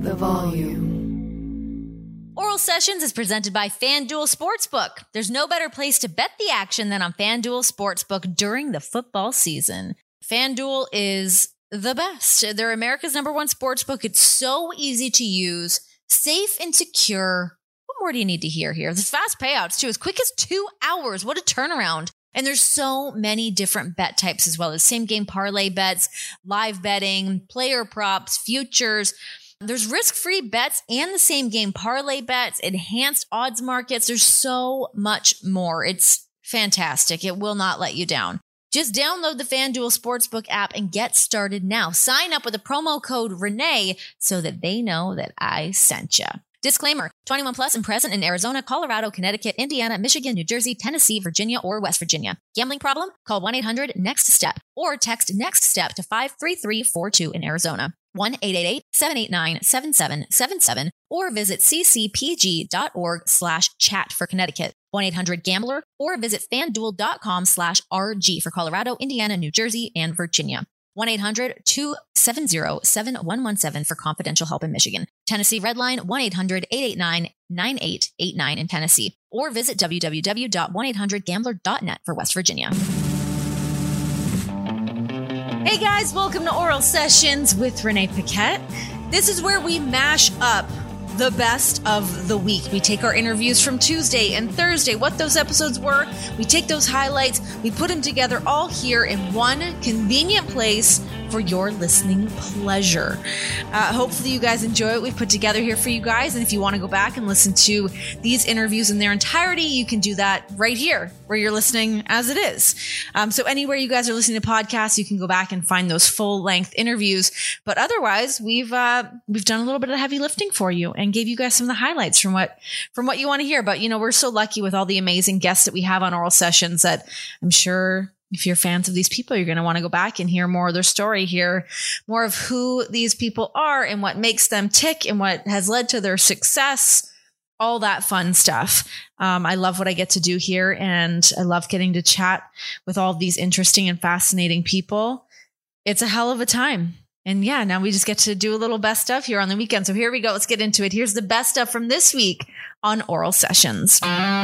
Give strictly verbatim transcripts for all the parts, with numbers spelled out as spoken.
the volume. Oral Sessions is presented by FanDuel Sportsbook. There's no better place to bet the action than on FanDuel Sportsbook during the football season. FanDuel is the best. They're America's number one sportsbook. It's so easy to use, safe and secure. What more do you need to hear here? There's fast payouts too, as quick as two hours. What a turnaround. And there's so many different bet types as well as same game parlay bets, live betting, player props, futures. There's risk-free bets and the same game parlay bets, enhanced odds markets. There's so much more. It's fantastic. It will not let you down. Just download the FanDuel Sportsbook app and get started now. Sign up with the promo code Renee so that they know that I sent you. Disclaimer, twenty-one plus and present in Arizona, Colorado, Connecticut, Indiana, Michigan, New Jersey, Tennessee, Virginia, or West Virginia. Gambling problem? Call one eight hundred next step or text NEXTSTEP to five three three four two in Arizona. one eight eight eight, seven eight nine, seven seven seven seven or visit ccpg.org slash chat for Connecticut. one eight hundred gambler or visit fanduel.com slash RG for Colorado, Indiana, New Jersey, and Virginia. one eight hundred two seven zero seven one one seven for confidential help in Michigan. Tennessee Redline, one eight hundred eight eight nine nine eight eight nine in Tennessee. Or visit w w w dot one eight hundred gambler dot net for West Virginia. Hey guys, welcome to Oral Sessions with Renee Paquette. This is where we mash up the best of the week. We take our interviews from Tuesday and Thursday, what those episodes were. We take those highlights, we put them together all here in one convenient place for your listening pleasure. Uh, hopefully you guys enjoy what we've put together here for you guys. And if you want to go back and listen to these interviews in their entirety, you can do that right here where you're listening as it is. Um, so anywhere you guys are listening to podcasts, you can go back and find those full length interviews. But otherwise, we've uh, we've done a little bit of heavy lifting for you and gave you guys some of the highlights from what from what you want to hear. But, you know, we're so lucky with all the amazing guests that we have on Oral Sessions that I'm sure if you're fans of these people, you're going to want to go back and hear more of their story, hear more of who these people are and what makes them tick and what has led to their success, all that fun stuff. Um, I love what I get to do here, and I love getting to chat with all of these interesting and fascinating people. It's a hell of a time. And yeah, now we just get to do a little best stuff here on the weekend. So here we go. Let's get into it. Here's the best stuff from this week on Oral Sessions.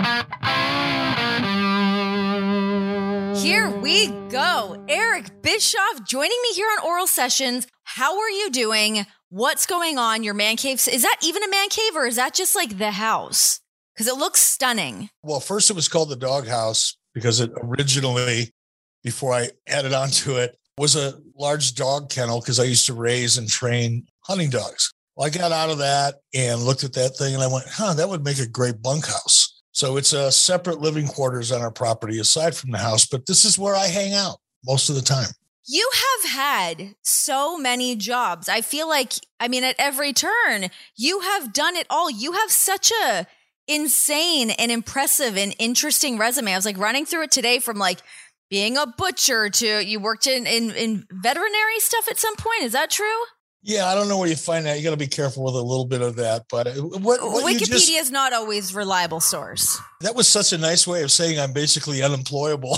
Here we go. Eric Bischoff joining me here on Oral Sessions. How are you doing? What's going on? Your man cave. Is that even a man cave or is that just like the house? Because it looks stunning. Well, first it was called the Dog House because it originally, before I added on to it, was a large dog kennel because I used to raise and train hunting dogs. Well, I got out of that and looked at that thing and I went, huh, that would make a great bunkhouse. So it's a separate living quarters on our property aside from the house, but this is where I hang out most of the time. You have had so many jobs. I feel like, I mean, at every turn, you have done it all. You have such a insane and impressive and interesting resume. I was like running through it today from like being a butcher to you worked in, in, in veterinary stuff at some point. Is that true? Yeah, I don't know where you find that. You got to be careful with a little bit of that. But what, what Wikipedia just, is not always a reliable source. That was such a nice way of saying I'm basically unemployable.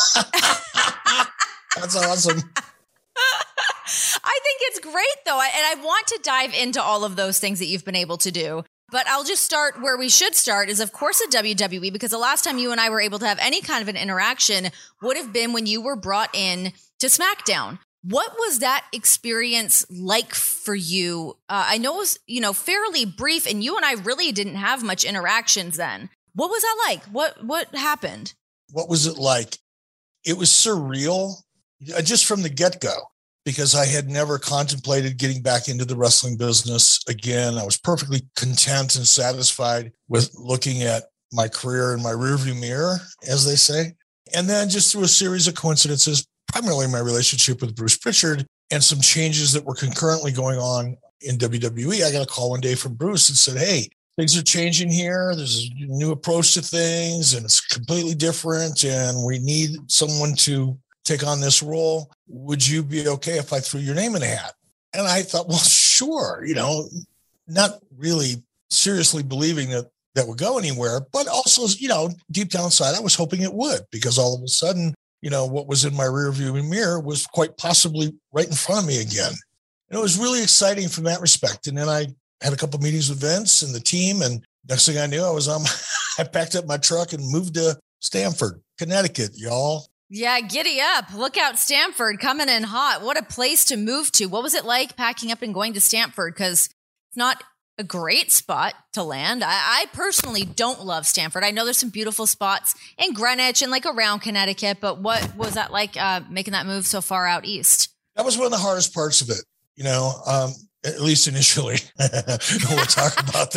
That's awesome. I think it's great, though. And I want to dive into all of those things that you've been able to do. But I'll just start where we should start is, of course, at W W E, because the last time you and I were able to have any kind of an interaction would have been when you were brought in to SmackDown. What was that experience like for you? Uh, I know it was, you know, fairly brief, and you and I really didn't have much interactions then. What was that like? What what happened? What was it like? It was surreal, just from the get-go, because I had never contemplated getting back into the wrestling business again. I was perfectly content and satisfied with looking at my career in my rearview mirror, as they say. And then just through a series of coincidences, primarily my relationship with Bruce Pritchard and some changes that were concurrently going on in W W E, I got a call one day from Bruce and said, hey, things are changing here. There's a new approach to things and it's completely different. And we need someone to take on this role. Would you be okay if I threw your name in a hat? And I thought, well, sure, you know, not really seriously believing that that would go anywhere, but also, you know, deep down inside, I was hoping it would, because all of a sudden, you know, what was in my rearview mirror was quite possibly right in front of me again. And it was really exciting from that respect. And then I had a couple of meetings with Vince and the team. And next thing I knew, I was on, my, I packed up my truck and moved to Stamford, Connecticut, y'all. Yeah, giddy up. Look out, Stamford coming in hot. What a place to move to. What was it like packing up and going to Stamford? Because it's not a great spot to land. I, I personally don't love Stamford. I know there's some beautiful spots in Greenwich and like around Connecticut, but what was that like uh, making that move so far out east? That was one of the hardest parts of it, you know, um, at least initially. We'll talk about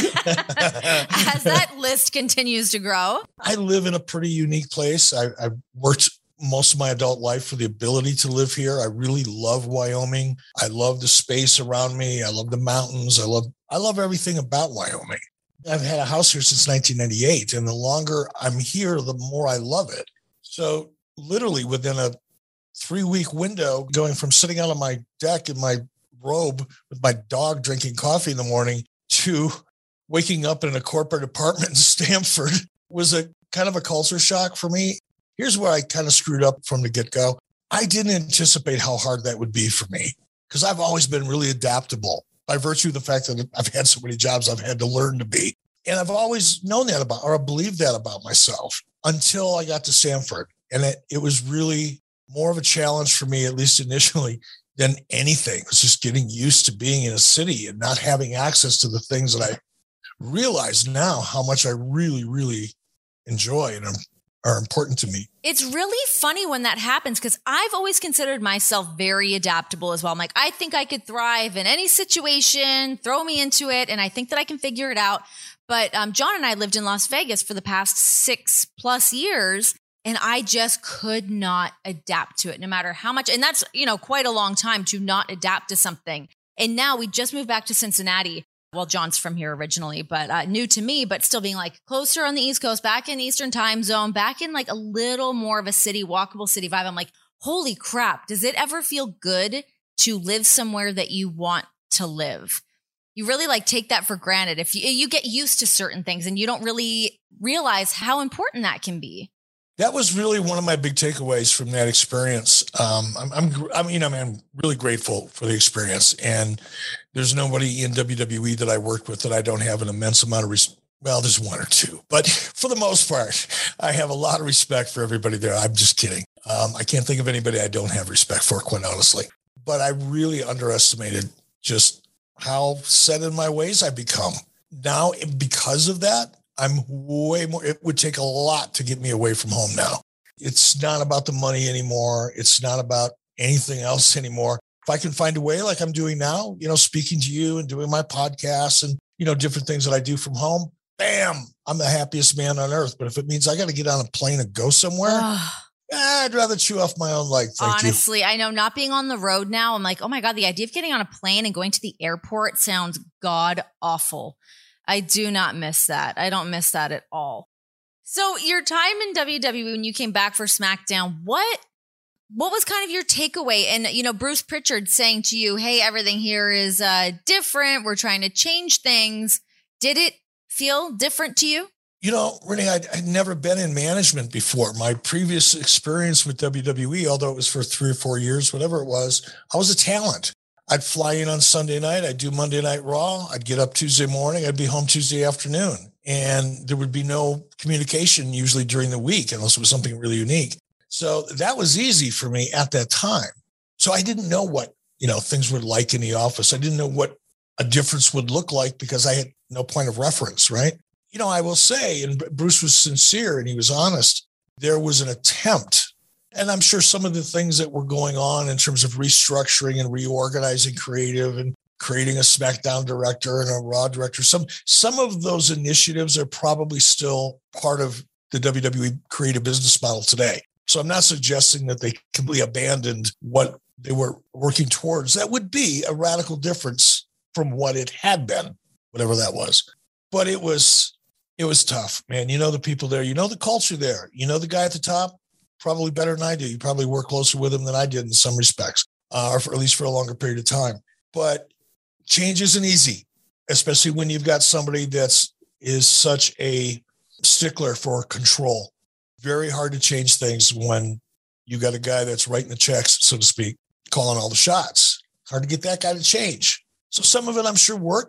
that. As that list continues to grow. I live in a pretty unique place. I, I've worked most of my adult life for the ability to live here. I really love Wyoming. I love the space around me. I love the mountains. I love I love everything about Wyoming. I've had a house here since nineteen ninety-eight, and the longer I'm here, the more I love it. So literally within a three-week window, going from sitting out on my deck in my robe with my dog drinking coffee in the morning to waking up in a corporate apartment in Stamford was a kind of a culture shock for me. Here's where I kind of screwed up from the get-go. I didn't anticipate how hard that would be for me because I've always been really adaptable by virtue of the fact that I've had so many jobs I've had to learn to be. And I've always known that about, or believed that about myself until I got to Stamford. And it, it was really more of a challenge for me, at least initially, than anything. It was just getting used to being in a city and not having access to the things that I realize now how much I really, really enjoy and are important to me. It's really funny when that happens because I've always considered myself very adaptable as well. I'm like, I think I could thrive in any situation, throw me into it, and I think that I can figure it out. But um, John and I lived in Las Vegas for the past six plus years, and I just could not adapt to it no matter how much. And that's, you know, quite a long time to not adapt to something. And now we just moved back to Cincinnati. Well, John's from here originally, but uh, new to me, but still being like closer on the East Coast, back in Eastern time zone, back in like a little more of a city, walkable city vibe. I'm like, holy crap. Does it ever feel good to live somewhere that you want to live? You really like take that for granted. If you, you get used to certain things and you don't really realize how important that can be. That was really one of my big takeaways from that experience. Um, I'm, I'm, I mean, I'm really grateful for the experience, and there's nobody in W W E that I worked with that I don't have an immense amount of respect. Well, there's one or two, but for the most part, I have a lot of respect for everybody there. I'm just kidding. Um, I can't think of anybody I don't have respect for, quite honestly. But I really underestimated just how set in my ways I've become. Now, because of that, I'm way more, it would take a lot to get me away from home now. It's not about the money anymore. It's not about anything else anymore. If I can find a way like I'm doing now, you know, speaking to you and doing my podcasts and, you know, different things that I do from home, bam, I'm the happiest man on earth. But if it means I got to get on a plane and go somewhere, I'd rather chew off my own leg. Thank Honestly, you. I know not being on the road now, I'm like, oh my God, the idea of getting on a plane and going to the airport sounds god awful. I do not miss that. I don't miss that at all. So your time in W W E when you came back for SmackDown, what what was kind of your takeaway? And, you know, Bruce Pritchard saying to you, hey, everything here is uh, different. We're trying to change things. Did it feel different to you? You know, Renee, I'd, I'd never been in management before. My previous experience with W W E, although it was for three or four years, whatever it was, I was a talent. I'd fly in on Sunday night. I'd do Monday Night Raw. I'd get up Tuesday morning. I'd be home Tuesday afternoon. And there would be no communication usually during the week unless it was something really unique. So that was easy for me at that time. So I didn't know what, you know, things were like in the office. I didn't know what a difference would look like because I had no point of reference, right? You know, I will say, and Bruce was sincere and he was honest, there was an attempt. And I'm sure some of the things that were going on in terms of restructuring and reorganizing creative and creating a SmackDown director and a Raw director, some some of those initiatives are probably still part of the W W E creative business model today. So I'm not suggesting that they completely abandoned what they were working towards. That would be a radical difference from what it had been, whatever that was. But it was it was tough, man. You know the people there. You know the culture there. You know the guy at the top. Probably better than I do. You probably work closer with him than I did in some respects, uh, or for, at least for a longer period of time. But change isn't easy, especially when you've got somebody that's is such a stickler for control. Very hard to change things when you got a guy that's writing the checks, so to speak, calling all the shots. Hard to get that guy to change. So some of it I'm sure worked.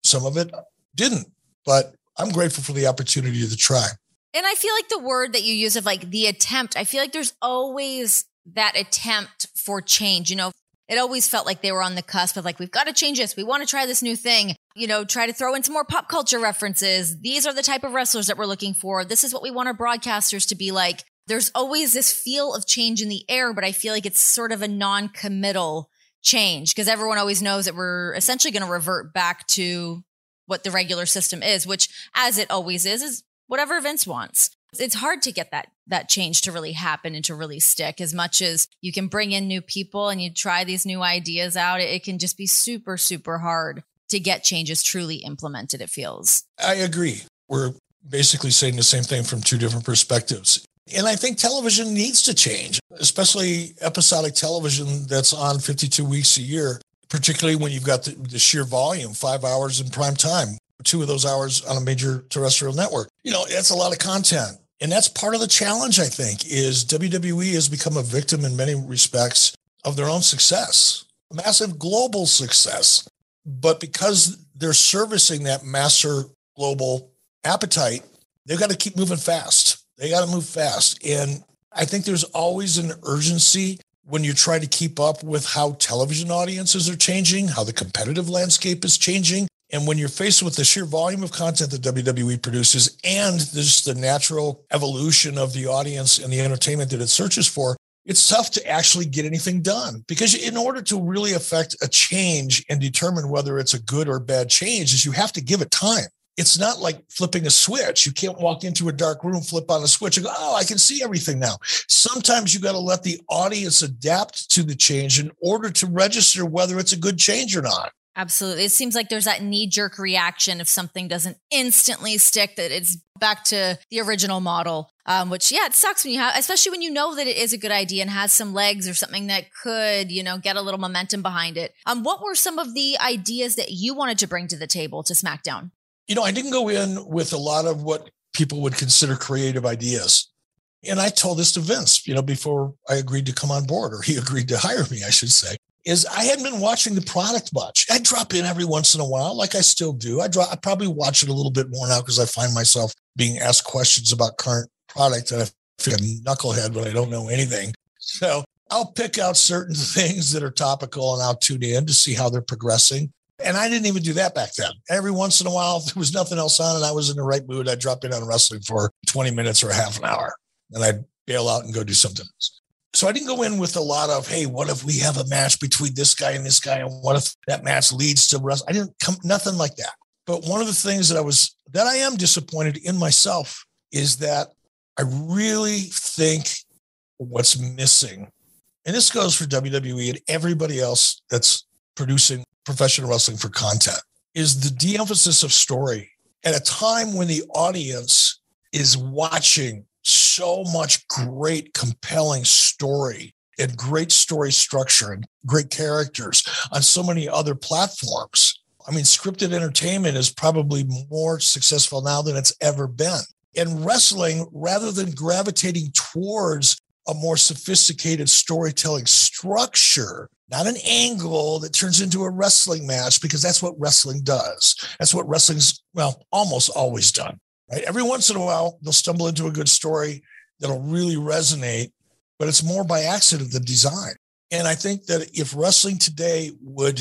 Some of it didn't, but I'm grateful for the opportunity to try. And I feel like the word that you use of like the attempt, I feel like there's always that attempt for change. You know, it always felt like they were on the cusp of like, we've got to change this. We want to try this new thing, you know, try to throw in some more pop culture references. These are the type of wrestlers that we're looking for. This is what we want our broadcasters to be like. There's always this feel of change in the air, but I feel like it's sort of a non-committal change because everyone always knows that we're essentially going to revert back to what the regular system is, which as it always is, is whatever Vince wants. It's hard to get that that change to really happen and to really stick. As much as you can bring in new people and you try these new ideas out, it, it can just be super, super hard to get changes truly implemented, it feels. I agree. We're basically saying the same thing from two different perspectives. And I think television needs to change, especially episodic television that's on fifty-two weeks a year, particularly when you've got the, the sheer volume, five hours in prime time. Two of those hours on a major terrestrial network. You know, that's a lot of content. And that's part of the challenge, I think, is W W E has become a victim in many respects of their own success, massive global success. But because they're servicing that massive global appetite, they've got to keep moving fast. They got to move fast. And I think there's always an urgency when you try to keep up with how television audiences are changing, how the competitive landscape is changing. And when you're faced with the sheer volume of content that W W E produces and just the natural evolution of the audience and the entertainment that it searches for, it's tough to actually get anything done. Because in order to really affect a change and determine whether it's a good or bad change, is you have to give it time. It's not like flipping a switch. You can't walk into a dark room, flip on a switch and go, oh, I can see everything now. Sometimes you got to let the audience adapt to the change in order to register whether it's a good change or not. Absolutely. It seems like there's that knee-jerk reaction if something doesn't instantly stick, that it's back to the original model, um, which, yeah, it sucks when you have, especially when you know that it is a good idea and has some legs or something that could, you know, get a little momentum behind it. Um, what were some of the ideas that you wanted to bring to the table to SmackDown? You know, I didn't go in with a lot of what people would consider creative ideas. And I told this to Vince, you know, before I agreed to come on board, or he agreed to hire me, I should say. Is I hadn't been watching the product much. I drop in every once in a while, like I still do. I drop, I probably watch it a little bit more now because I find myself being asked questions about current product and I feel like a knucklehead when I don't know anything. So I'll pick out certain things that are topical and I'll tune in to see how they're progressing. And I didn't even do that back then. Every once in a while, if there was nothing else on and I was in the right mood, I'd drop in on wrestling for twenty minutes or a half an hour. And I'd bail out and go do something else. So I didn't go in with a lot of, hey, what if we have a match between this guy and this guy? And what if that match leads to wrestling? I didn't come, nothing like that. But one of the things that I was, that I am disappointed in myself is that I really think what's missing, and this goes for W W E and everybody else that's producing professional wrestling for content, is the de-emphasis of story at a time when the audience is watching so much great, compelling story and great story structure and great characters on so many other platforms. I mean, scripted entertainment is probably more successful now than it's ever been. And wrestling, rather than gravitating towards a more sophisticated storytelling structure, not an angle that turns into a wrestling match, because that's what wrestling does. That's what wrestling's, well, almost always done. Right? Every once in a while, they'll stumble into a good story that'll really resonate, but it's more by accident than design. And I think that if wrestling today would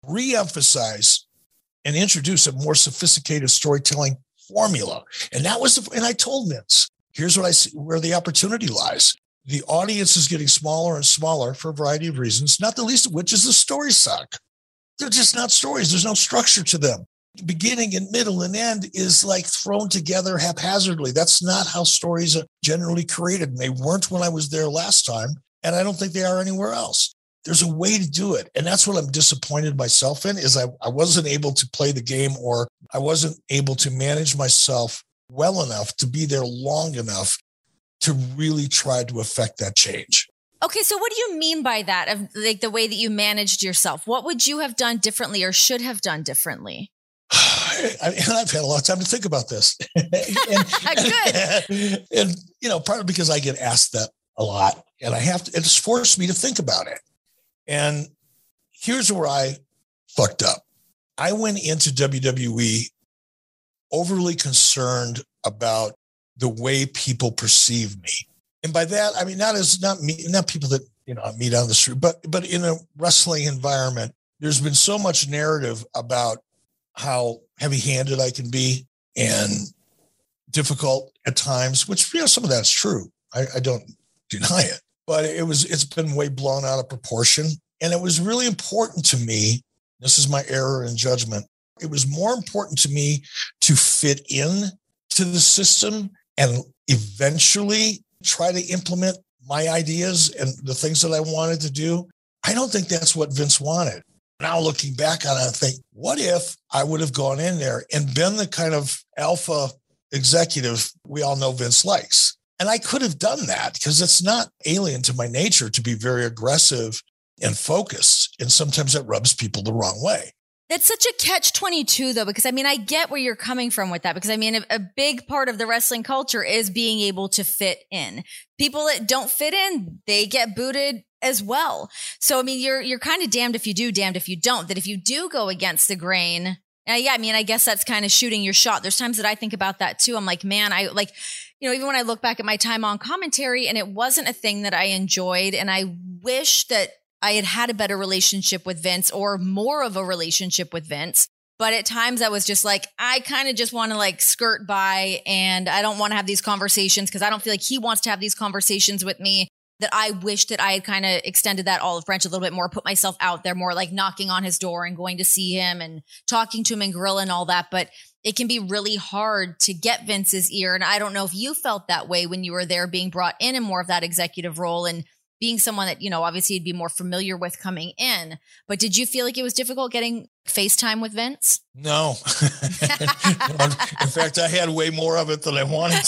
reemphasize and introduce a more sophisticated storytelling formula, and that was, the, and I told Vince, here's what I see, where the opportunity lies. The audience is getting smaller and smaller for a variety of reasons, not the least of which is the stories suck. They're just not stories. There's no structure to them. Beginning and middle and end is like thrown together haphazardly. That's not how stories are generally created. And they weren't when I was there last time. And I don't think they are anywhere else. There's a way to do it. And that's what I'm disappointed myself in, is I, I wasn't able to play the game, or I wasn't able to manage myself well enough to be there long enough to really try to affect that change. Okay, so what do you mean by that? Of like the way that you managed yourself? What would you have done differently or should have done differently? I mean, I've had a lot of time to think about this. and, Good. And, and, you know, partly because I get asked that a lot, and I have to, it's forced me to think about it. And here's where I fucked up. I went into W W E overly concerned about the way people perceive me. And by that, I mean, not as not me, not people that, you know, I meet on the street, but, but in a wrestling environment, there's been so much narrative about how heavy-handed I can be and difficult at times, which, you know, some of that's true. I, I don't deny it, but it was, it's been way blown out of proportion. And it was really important to me. This is my error in judgment. It was more important to me to fit in to the system and eventually try to implement my ideas and the things that I wanted to do. I don't think that's what Vince wanted. Now looking back on it, I think, what if I would have gone in there and been the kind of alpha executive we all know Vince likes? And I could have done that because it's not alien to my nature to be very aggressive and focused. And sometimes that rubs people the wrong way. That's such a catch twenty-two, though, because I mean, I get where you're coming from with that, because I mean, a, a big part of the wrestling culture is being able to fit in. People that don't fit in, they get booted as well. So, I mean, you're, you're kind of damned if you do, damned if you don't, that if you do go against the grain, uh, yeah, I mean, I guess that's kind of shooting your shot. There's times that I think about that too. I'm like, man, I like, you know, even when I look back at my time on commentary and it wasn't a thing that I enjoyed, and I wish that I had had a better relationship with Vince or more of a relationship with Vince. But at times I was just like, I kind of just want to like skirt by, and I don't want to have these conversations because I don't feel like he wants to have these conversations with me. That I wish that I had kind of extended that olive branch a little bit more, put myself out there more, like knocking on his door and going to see him and talking to him in Gorilla and all that. But it can be really hard to get Vince's ear. And I don't know if you felt that way when you were there, being brought in in more of that executive role and being someone that, you know, obviously you'd be more familiar with coming in. But did you feel like it was difficult getting FaceTime with Vince? No. In fact, I had way more of it than I wanted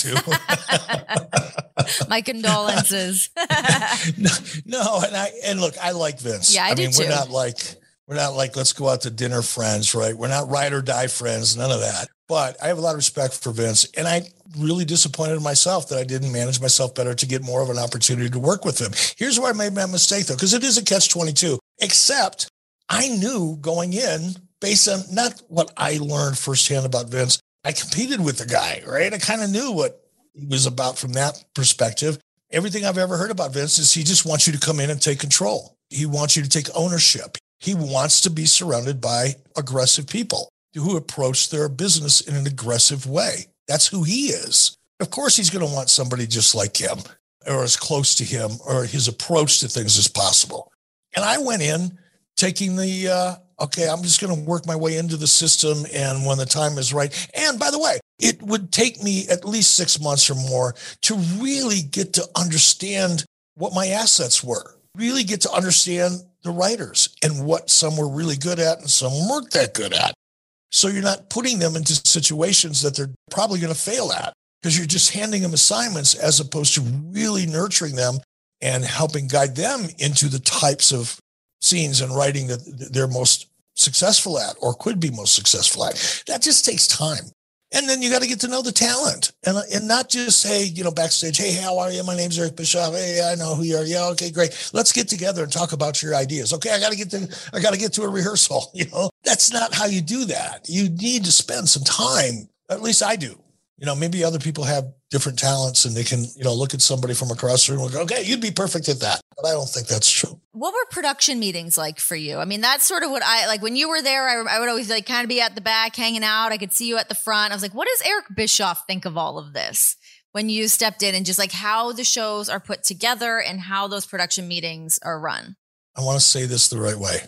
to. My condolences. no, no, and I and look, I like Vince. Yeah, I, I do mean, too. we're not like we're not like let's go out to dinner friends, right? We're not ride or die friends, none of that. But I have a lot of respect for Vince, and I really disappointed in myself that I didn't manage myself better to get more of an opportunity to work with him. Here's where I made my mistake, though, because it is a catch twenty-two, except I knew going in, based on not what I learned firsthand about Vince, I competed with the guy, right? I kind of knew what he was about from that perspective. Everything I've ever heard about Vince is he just wants you to come in and take control. He wants you to take ownership. He wants to be surrounded by aggressive people who approach their business in an aggressive way. That's who he is. Of course, he's going to want somebody just like him or as close to him or his approach to things as possible. And I went in taking the, uh, okay, I'm just going to work my way into the system. And when the time is right, and by the way, it would take me at least six months or more to really get to understand what my assets were, really get to understand the writers and what some were really good at and some weren't that good at. So you're not putting them into situations that they're probably going to fail at because you're just handing them assignments as opposed to really nurturing them and helping guide them into the types of scenes and writing that they're most successful at or could be most successful at. That just takes time. And then you got to get to know the talent and, and not just, hey, you know, backstage, hey, how are you? My name's Eric Bischoff. Hey, I know who you are. Yeah. Okay, great. Let's get together and talk about your ideas. Okay. I got to get to, I got to get to a rehearsal. You know, that's not how you do that. You need to spend some time. At least I do. You know, maybe other people have different talents and they can, you know, look at somebody from across the room and go, okay, you'd be perfect at that. But I don't think that's true. What were production meetings like for you? I mean, that's sort of what I, like when you were there, I, I would always like kind of be at the back hanging out. I could see you at the front. I was like, what does Eric Bischoff think of all of this when you stepped in and just like how the shows are put together and how those production meetings are run? I want to say this the right way.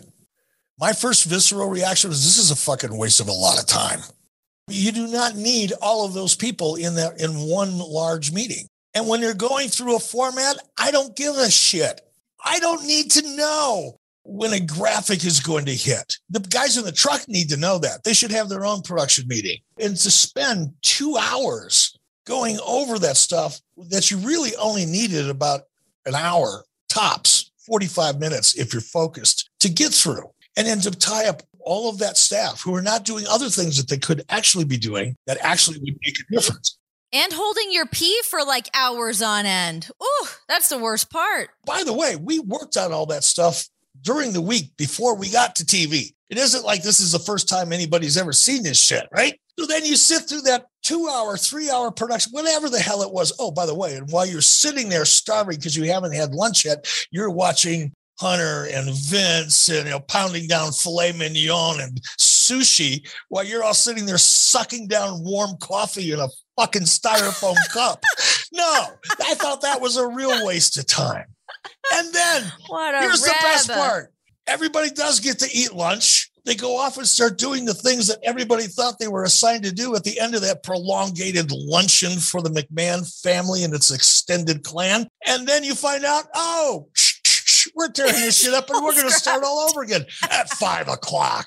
My first visceral reaction was, this is a fucking waste of a lot of time. You do not need all of those people in that in one large meeting. And when you're going through a format, I don't give a shit. I don't need to know when a graphic is going to hit. The guys in the truck need to know that. They should have their own production meeting. And to spend two hours going over that stuff that you really only needed about an hour, tops, forty-five minutes if you're focused, to get through. And then to tie up all of that staff who are not doing other things that they could actually be doing that actually would make a difference. And holding your pee for like hours on end. Ooh, that's the worst part. By the way, we worked on all that stuff during the week before we got to T V. It isn't like this is the first time anybody's ever seen this shit, right? So then you sit through that two hour, three hour production, whatever the hell it was. Oh, by the way, and while you're sitting there starving because you haven't had lunch yet, you're watching Hunter and Vince and, you know, pounding down filet mignon and sushi while you're all sitting there sucking down warm coffee in a fucking styrofoam cup. No, I thought that was a real waste of time. And then what a here's rib. the best part. Everybody does get to eat lunch. They go off and start doing the things that everybody thought they were assigned to do at the end of that prolongated luncheon for the McMahon family and its extended clan. And then you find out, oh, shh, shh, shh, we're tearing this shit up and we're going to start all over again at five o'clock.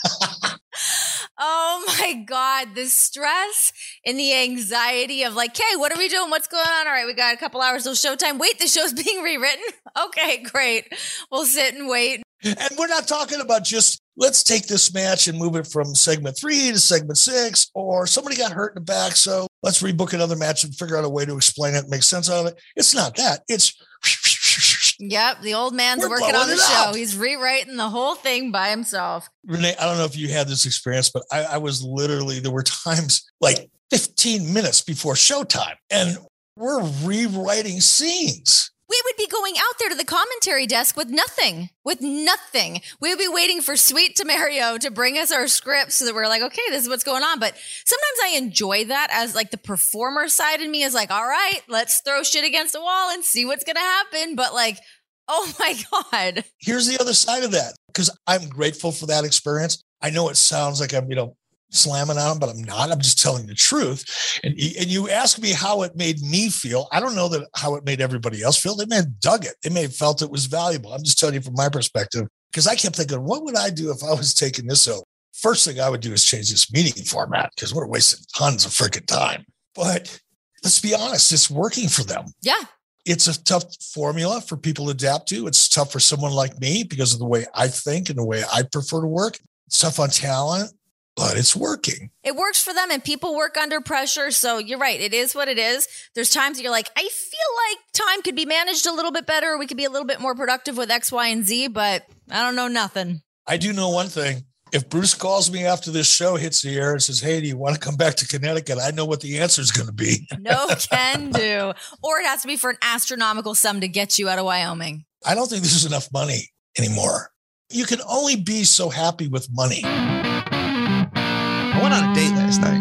Oh my God, the stress and the anxiety of like, hey, what are we doing? What's going on? All right, we got a couple hours till showtime. Wait, the show's being rewritten? Okay, great. We'll sit and wait. And we're not talking about just, let's take this match and move it from segment three to segment six, or somebody got hurt in the back, so let's rebook another match and figure out a way to explain it, make sense out of it. It's not that. It's... Yep, the old man's We're working on the show. up. He's rewriting the whole thing by himself. Renee, I don't know if you had this experience, but I, I was literally, there were times like fifteen minutes before showtime, and we're rewriting scenes. We would be going out there to the commentary desk with nothing, with nothing. We would be waiting for Sweet Tamario to bring us our scripts so that we're like, okay, this is what's going on. But sometimes I enjoy that as like the performer side in me is like, all right, let's throw shit against the wall and see what's going to happen. But like, oh my God. Here's the other side of that, because I'm grateful for that experience. I know it sounds like I'm, you know, slamming on them, but I'm not. I'm just telling the truth. And, and you ask me how it made me feel. I don't know that how it made everybody else feel. They may have dug it. They may have felt it was valuable. I'm just telling you from my perspective, because I kept thinking, what would I do if I was taking this over? First thing I would do is change this meeting format because we're wasting tons of freaking time. But let's be honest, it's working for them. Yeah. It's a tough formula for people to adapt to. It's tough for someone like me because of the way I think and the way I prefer to work. It's tough on talent. But it's working. It works for them and people work under pressure. So you're right. It is what it is. There's times that you're like, I feel like time could be managed a little bit better. We could be a little bit more productive with X, Y, and Z, but I don't know nothing. I do know one thing. If Bruce calls me after this show hits the air and says, hey, do you want to come back to Connecticut? I know what the answer is going to be. No can do. Or it has to be for an astronomical sum to get you out of Wyoming. I don't think there's enough money anymore. You can only be so happy with money. I went on a date last night.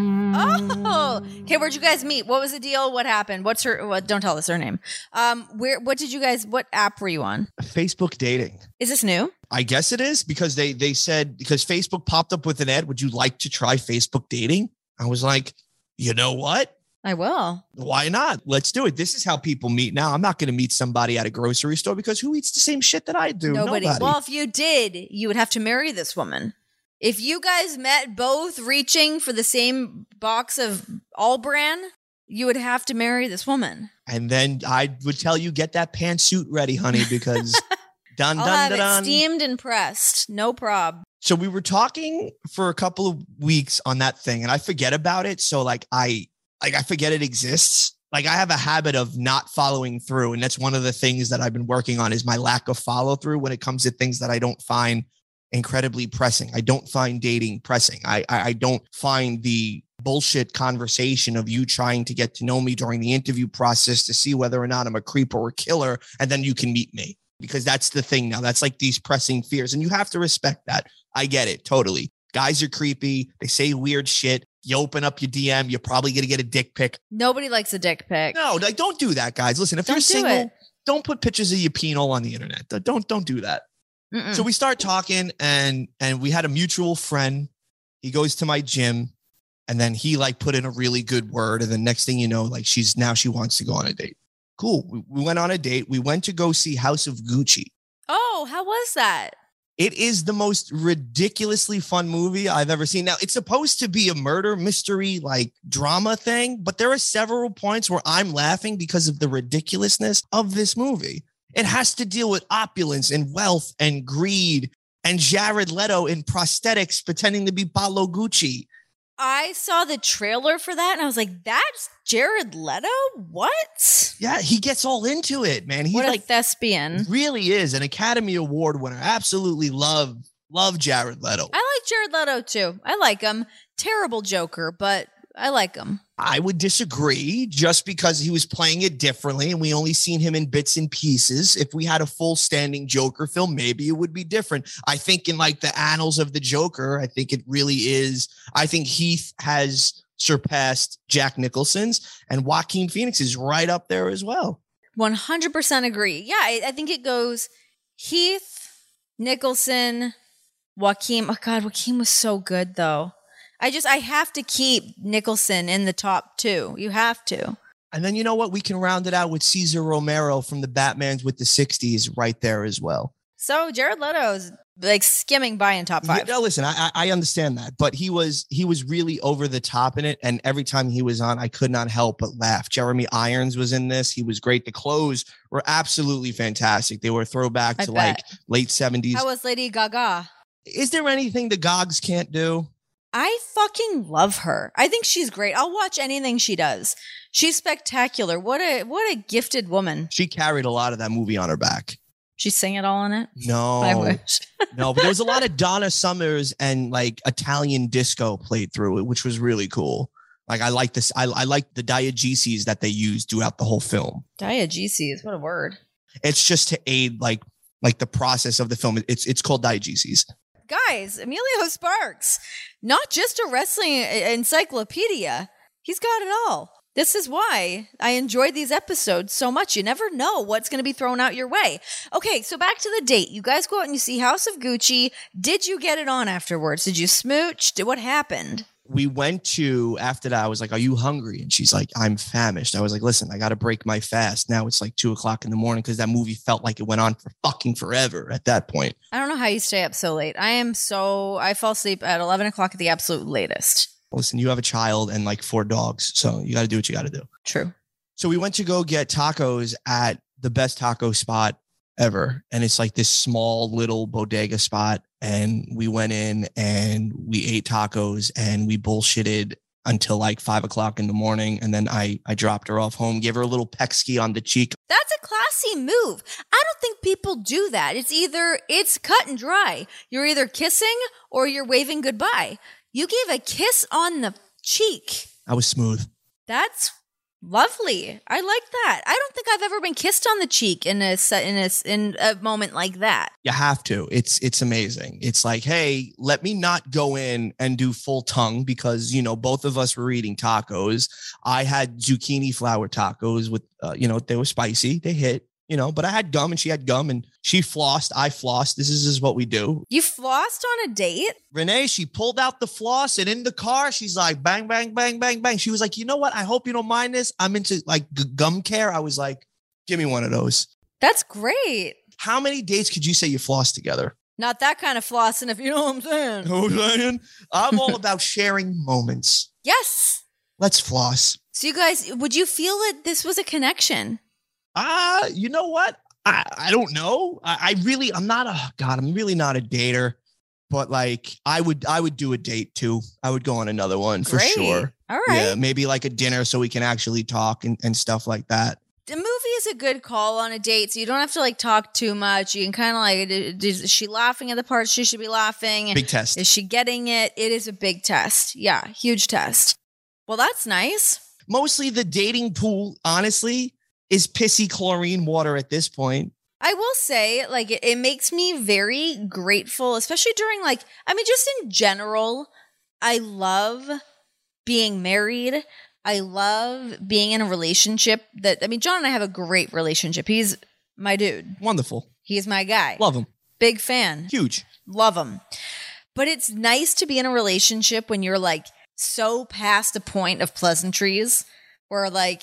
Oh, okay. Where'd you guys meet? What was the deal? What happened? What's her? Well, don't tell us her name. Um, where? What did you guys? What app were you on? Facebook dating. Is this new? I guess it is because they they said because Facebook popped up with an ad. Would you like to try Facebook dating? I was like, you know what? I will. Why not? Let's do it. This is how people meet now. I'm not going to meet somebody at a grocery store because who eats the same shit that I do? Nobody. Nobody. Well, if you did, you would have to marry this woman. If you guys met both reaching for the same box of All-Bran, you would have to marry this woman. And then I would tell you, get that pantsuit ready, honey, because dun, I'll dun, have dun, it dun. steamed and pressed. No prob. So we were talking for a couple of weeks on that thing and I forget about it. So like I, like I forget it exists. Like I have a habit of not following through. And that's one of the things that I've been working on is my lack of follow through when it comes to things that I don't find incredibly pressing. I don't find dating pressing. I, I I don't find the bullshit conversation of you trying to get to know me during the interview process to see whether or not I'm a creep or a killer, and then you can meet me. Because that's the thing now. That's like these pressing fears. And you have to respect that. I get it. Totally. Guys are creepy. They say weird shit. You open up your D M, you're probably going to get a dick pic. Nobody likes a dick pic. No, like don't do that, guys. Listen, if Don't you're do single, it. don't put pictures of your penile on the internet. Don't don't do that. Mm-mm. So we start talking and and we had a mutual friend. He goes to my gym and then he like put in a really good word. And the next thing you know, like she's now she wants to go on a date. Cool. We, we went on a date. We went to go see House of Gucci. Oh, how was that? It is the most ridiculously fun movie I've ever seen. Now, it's supposed to be a murder mystery, like drama thing, but there are several points where I'm laughing because of the ridiculousness of this movie. It has to deal with opulence and wealth and greed and Jared Leto in prosthetics pretending to be Paolo Gucci. I saw the trailer for that and I was like, that's Jared Leto? What? Yeah, he gets all into it, man. He's what a like thespian. really is an Academy Award winner. Absolutely love Love Jared Leto. I like Jared Leto too. I like him. Terrible Joker, but I like him. I would disagree just because he was playing it differently and we only seen him in bits and pieces. If we had a full standing Joker film, maybe it would be different. I think in like the annals of the Joker, I think it really is. I think Heath has surpassed Jack Nicholson's and Joaquin Phoenix is right up there as well. one hundred percent agree. Yeah, I, I think it goes Heath, Nicholson, Joaquin. Oh God, Joaquin was so good though. I just, I have to keep Nicholson in the top two. You have to. And then you know what? We can round it out with Cesar Romero from the Batmans with the sixties right there as well. So Jared Leto's like skimming by in top five. Yeah, no, listen, I I understand that, but he was he was really over the top in it, and every time he was on, I could not help but laugh. Jeremy Irons was in this; he was great. The clothes were absolutely fantastic. They were a throwback I to bet. like late seventies. How was Lady Gaga? Is there anything the Gogs can't do? I fucking love her. I think she's great. I'll watch anything she does. She's spectacular. What a what a gifted woman. She carried a lot of that movie on her back. She sang it all in it. No, I wish. no, but there was a lot of Donna Summers and like Italian disco played through it, which was really cool. Like I like this. I, I like the diegeses that they used throughout the whole film. Diegeses, what a word. It's just to aid like like the process of the film. It's it's called diegeses. Guys, Emilio Sparks, not just a wrestling encyclopedia. He's got it all. This is why I enjoyed these episodes so much. You never know what's going to be thrown out your way. Okay, so back to the date. You guys go out and you see House of Gucci. Did you get it on afterwards? Did you smooch? Did, what happened? We went to, after that, I was like, are you hungry? And she's like, I'm famished. I was like, listen, I got to break my fast. Now it's like two o'clock in the morning because that movie felt like it went on for fucking forever at that point. I don't know how you stay up so late. I am so, I fall asleep at eleven o'clock at the absolute latest. Listen, you have a child and like four dogs, so you got to do what you got to do. True. So we went to go get tacos at the best taco spot ever. And it's like this small little bodega spot. And we went in and we ate tacos and we bullshitted until like five o'clock in the morning. And then I, I dropped her off home, gave her a little peck ski on the cheek. That's a classy move. I don't think people do that. It's either, it's cut and dry. You're either kissing or you're waving goodbye. You gave a kiss on the cheek. I was smooth. That's lovely. I like that. I don't think I've ever been kissed on the cheek in a se- in a in a moment like that. You have to. It's it's amazing. It's like, hey, let me not go in and do full tongue because, you know, both of us were eating tacos. I had zucchini flour tacos with, uh, you know, they were spicy. They hit, you know, but I had gum and she had gum and she flossed. I flossed. This is, is what we do. You flossed on a date? Renee, she pulled out the floss and in the car, she's like, bang, bang, bang, bang, bang. She was like, you know what? I hope you don't mind this. I'm into like g- gum care. I was like, give me one of those. That's great. How many dates could you say you flossed together? Not that kind of flossing, if you know what I'm saying. Know what I'm saying? I'm all about sharing moments. Yes. Let's floss. So you guys, would you feel that this was a connection? Ah, uh, you know what? I, I don't know. I, I really, I'm not a, God, I'm really not a dater, but like I would, I would do a date too. I would go on another one for Great. sure. All right. Yeah. Maybe like a dinner so we can actually talk and, and stuff like that. The movie is a good call on a date, so you don't have to like talk too much. You can kind of like, is she laughing at the parts she should be laughing? Big test. Is she getting it? It is a big test. Yeah. Huge test. Well, that's nice. Mostly the dating pool, honestly, is pissy chlorine water at this point. I will say, like, it, it makes me very grateful, especially during, like, I mean, just in general, I love being married. I love being in a relationship that, I mean, John and I have a great relationship. He's my dude. Wonderful. He's my guy. Love him. Big fan. Huge. Love him. But it's nice to be in a relationship when you're, like, so past the point of pleasantries where, like,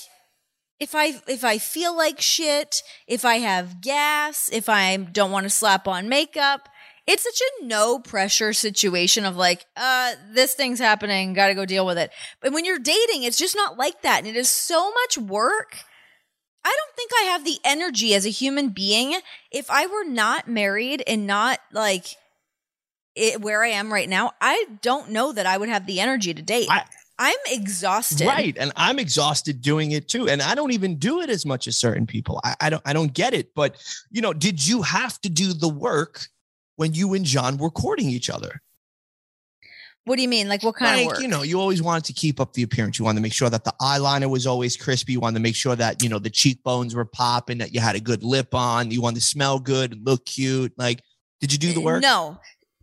If I if I feel like shit, if I have gas, if I don't want to slap on makeup, it's such a no pressure situation of like, uh, this thing's happening, got to go deal with it. But when you're dating, it's just not like that. And it is so much work. I don't think I have the energy as a human being. If I were not married and not like it, where I am right now, I don't know that I would have the energy to date. I- I'm exhausted. Right. And I'm exhausted doing it too. And I don't even do it as much as certain people. I, I don't I don't get it. But, you know, did you have to do the work when you and John were courting each other? What do you mean? Like what kind like, of work? You know, you always wanted to keep up the appearance. You wanted to make sure that the eyeliner was always crispy. You wanted to make sure that, you know, the cheekbones were popping, that you had a good lip on. You wanted to smell good and look cute. Like, did you do the work? No.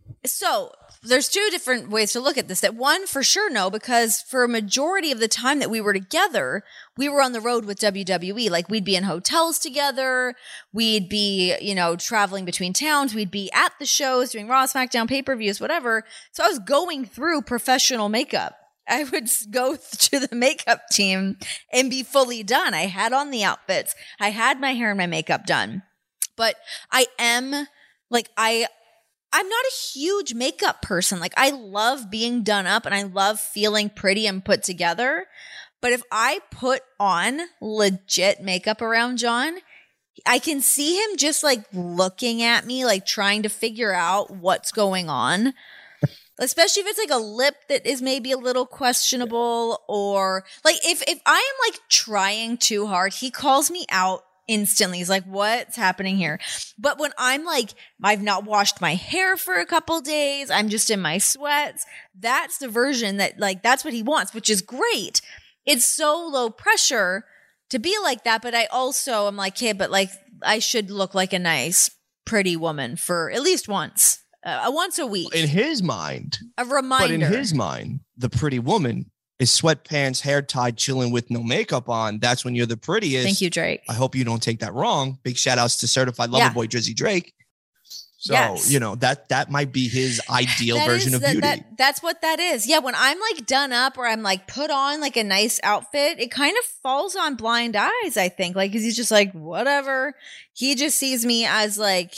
So there's two different ways to look at this. That one, for sure, no, because for a majority of the time that we were together, we were on the road with W W E. Like we'd be in hotels together. We'd be, you know, traveling between towns. We'd be at the shows, doing Raw, SmackDown, pay-per-views, whatever. So I was going through professional makeup. I would go to the makeup team and be fully done. I had on the outfits. I had my hair and my makeup done. But I am like, I... I'm not a huge makeup person. Like I love being done up and I love feeling pretty and put together. But if I put on legit makeup around John, I can see him just like looking at me, like trying to figure out what's going on. Especially if it's like a lip that is maybe a little questionable, or like if, if I am like trying too hard, he calls me out instantly. He's like, what's happening here? But when I'm like, I've not washed my hair for a couple days, I'm just in my sweats, that's the version that like, that's what he wants, which is great. It's so low pressure to be like that. But I also am like, hey, but like, I should look like a nice, pretty woman for at least once, uh, once a week. In his mind, a reminder. But in his mind, the pretty woman is sweatpants, hair tied, chilling with no makeup on. That's when you're the prettiest. Thank you, Drake. I hope you don't take that wrong. Big shout outs to certified lover yeah. boy Drizzy Drake. So, yes. you know, that that might be his ideal that version of that, beauty. That, that's what that is. Yeah, when I'm like done up or I'm like put on like a nice outfit, it kind of falls on blind eyes, I think. Like, cause he's just like, whatever. He just sees me as like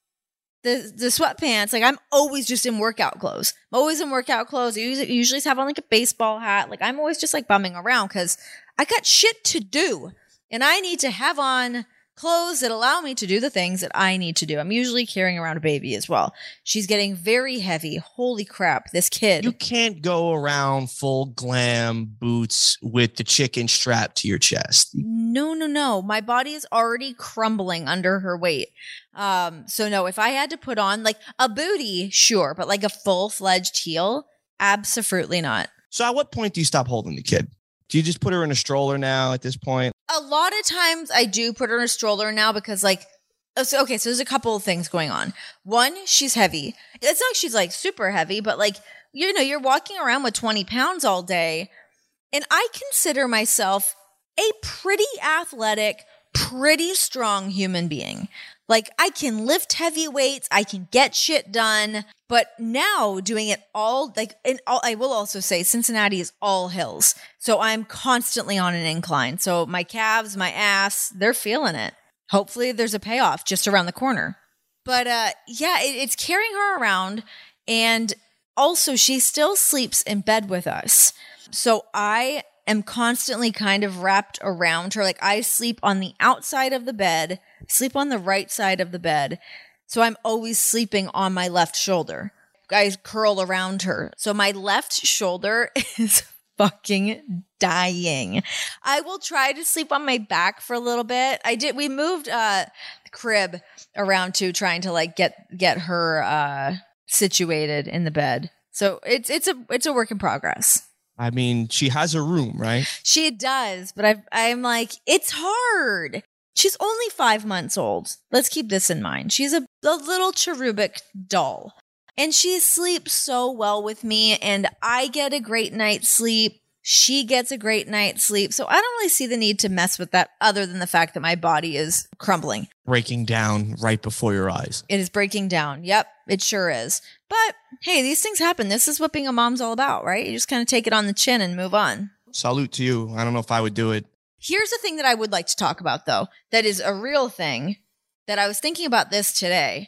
the the sweatpants. Like I'm always just in workout clothes. I'm always in workout clothes. I usually, usually have on like a baseball hat. Like I'm always just like bumming around because I got shit to do and I need to have on clothes that allow me to do the things that I need to do. I'm usually carrying around a baby as well. She's getting very heavy. Holy crap, this kid. You can't go around full glam boots with the chicken strapped to your chest. No, no, no. My body is already crumbling under her weight. Um, so no, if I had to put on like a booty, sure, but like a full-fledged heel, absolutely not. So at what point do you stop holding the kid? Do you just put her in a stroller now at this point? A lot of times I do put her in a stroller now because like, so, okay, so there's a couple of things going on. One, she's heavy. It's not like she's like super heavy, but like, you know, you're walking around with twenty pounds all day. And I consider myself a pretty athletic, pretty strong human being. Like I can lift heavy weights, I can get shit done, but now doing it all, like, and all, I will also say Cincinnati is all hills. So I'm constantly on an incline. So my calves, my ass, they're feeling it. Hopefully there's a payoff just around the corner. But uh, yeah, it, it's carrying her around. And also she still sleeps in bed with us. So I am constantly kind of wrapped around her. Like I sleep on the outside of the bed, sleep on the right side of the bed. So I'm always sleeping on my left shoulder. I curl around her. So my left shoulder is fucking dying. I will try to sleep on my back for a little bit. I did. We moved uh, the crib around too, trying to like get get her uh, situated in the bed. So it's it's a it's a work in progress. I mean, she has a room, right? She does, but I, I'm like, it's hard. She's only five months old. Let's keep this in mind. She's a, a little cherubic doll. And she sleeps so well with me, and I get a great night's sleep. She gets a great night's sleep. So I don't really see the need to mess with that other than the fact that my body is crumbling. Breaking down right before your eyes. It is breaking down. Yep, it sure is. But hey, these things happen. This is what being a mom's all about, right? You just kind of take it on the chin and move on. Salute to you. I don't know if I would do it. Here's the thing that I would like to talk about, though, that is a real thing that I was thinking about this today,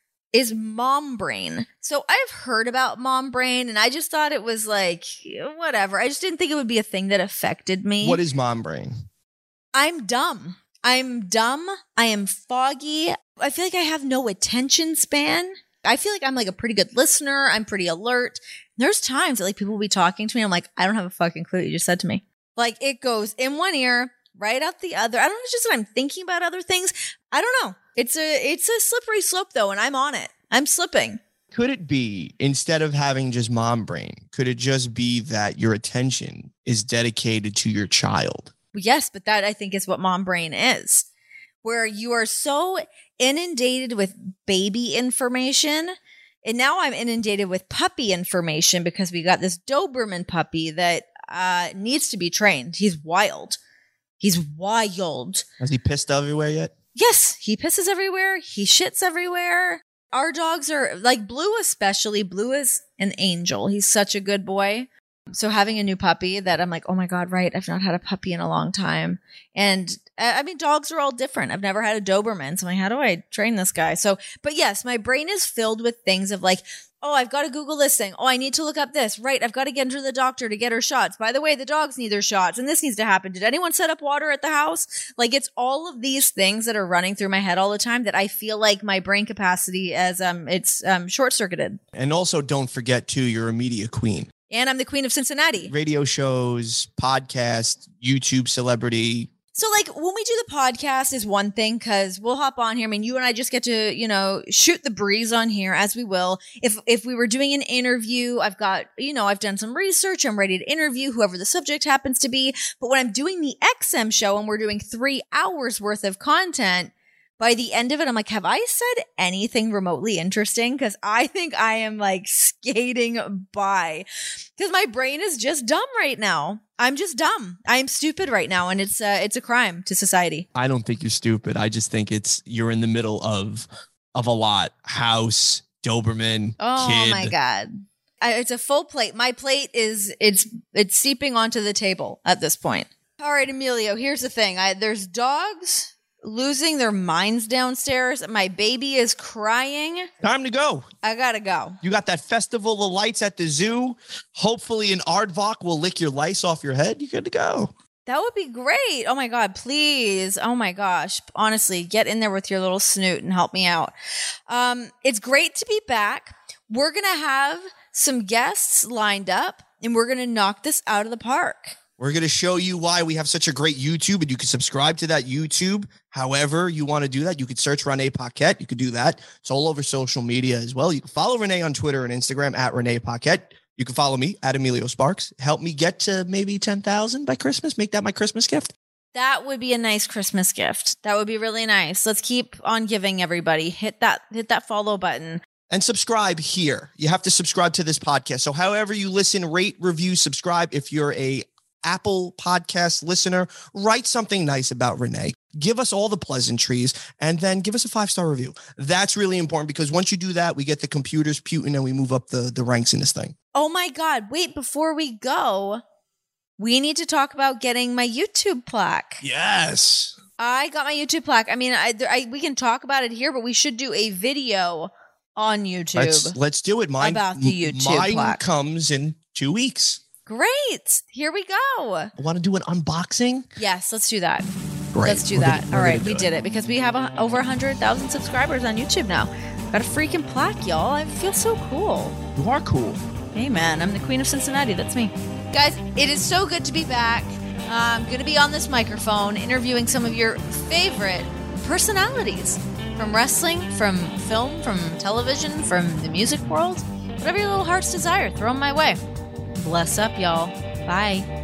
is mom brain. So I've heard about mom brain, and I just thought it was like, whatever. I just didn't think it would be a thing that affected me. What is mom brain? I'm dumb. I'm dumb. I am foggy. I feel like I have no attention span. I feel like I'm like a pretty good listener. I'm pretty alert. There's times that like people will be talking to me. I'm like, I don't have a fucking clue what you just said to me. Like it goes in one ear, right out the other. I don't know. It's just that I'm thinking about other things. I don't know. It's a, it's a slippery slope though. And I'm on it. I'm slipping. Could it be, instead of having just mom brain, could it just be that your attention is dedicated to your child? Yes, but that I think is what mom brain is, where you are so inundated with baby information. And now I'm inundated with puppy information because we got this Doberman puppy that uh, needs to be trained. He's wild. He's wild. Has he pissed everywhere yet? Yes, he pisses everywhere. He shits everywhere. Our dogs are like Blue, especially. Blue is an angel. He's such a good boy. So having a new puppy that I'm like, oh my God, right. I've not had a puppy in a long time. And I mean, dogs are all different. I've never had a Doberman. So I'm like, how do I train this guy? So, but yes, my brain is filled with things of like, oh, I've got to Google this thing. Oh, I need to look up this. Right. I've got to get into the doctor to get her shots. By the way, the dogs need their shots and this needs to happen. Did anyone set up water at the house? Like it's all of these things that are running through my head all the time that I feel like my brain capacity as um it's um short circuited. And also don't forget too, you're a media queen. And I'm the queen of Cincinnati. Radio shows, podcast, YouTube celebrity. So like when we do the podcast is one thing because we'll hop on here. I mean, you and I just get to, you know, shoot the breeze on here as we will. If if we were doing an interview, I've got, you know, I've done some research. I'm ready to interview whoever the subject happens to be. But when I'm doing the X M show and we're doing three hours worth of content, by the end of it, I'm like, have I said anything remotely interesting? Because I think I am like skating by because my brain is just dumb right now. I'm just dumb. I am stupid right now. And it's uh, it's a crime to society. I don't think you're stupid. I just think it's you're in the middle of of a lot. House, Doberman, oh kid. My God. I, it's a full plate. My plate is it's it's seeping onto the table at this point. All right, Emilio, here's the thing. I, there's dogs losing their minds downstairs. My baby is crying. Time to go. I gotta go. You got that festival of lights at the zoo. Hopefully an aardvark will lick your lice off your head. You're good to go. That would be great. Oh my God, please. Oh my gosh. Honestly, get in there with your little snoot and help me out. Um, it's great to be back. We're going to have some guests lined up and we're going to knock this out of the park. We're going to show you why we have such a great YouTube, and you can subscribe to that YouTube. However you want to do that, you could search Renee Paquette. You could do that. It's all over social media as well. You can follow Renee on Twitter and Instagram at Renee Paquette. You can follow me at Emilio Sparks. Help me get to maybe ten thousand by Christmas. Make that my Christmas gift. That would be a nice Christmas gift. That would be really nice. Let's keep on giving, everybody. Hit that, hit that follow button. And subscribe here. You have to subscribe to this podcast. So however you listen, rate, review, subscribe. If you're a Apple Podcast listener, write something nice about Renee. Give us all the pleasantries and then give us a five-star review. That's really important because once you do that, we get the computers puting and we move up the, the ranks in this thing. Oh my God. Wait, before we go, we need to talk about getting my YouTube plaque. Yes. I got my YouTube plaque. I mean, I, I we can talk about it here, but we should do a video on YouTube. Let's, let's do it. Mine, about the YouTube mine plaque. comes in two weeks. Great. Here we go. I want to do an unboxing. Yes, let's do that. Great. Let's do We're that. gonna, All right, do we it. did it because we have a, over one hundred thousand subscribers on YouTube now. Got a freaking plaque, y'all. I feel so cool. You are cool. Hey, man, I'm the queen of Cincinnati. That's me. Guys, it is so good to be back. I'm going to be on this microphone interviewing some of your favorite personalities from wrestling, from film, from television, from the music world. Whatever your little heart's desire, throw them my way. Bless up, y'all. Bye.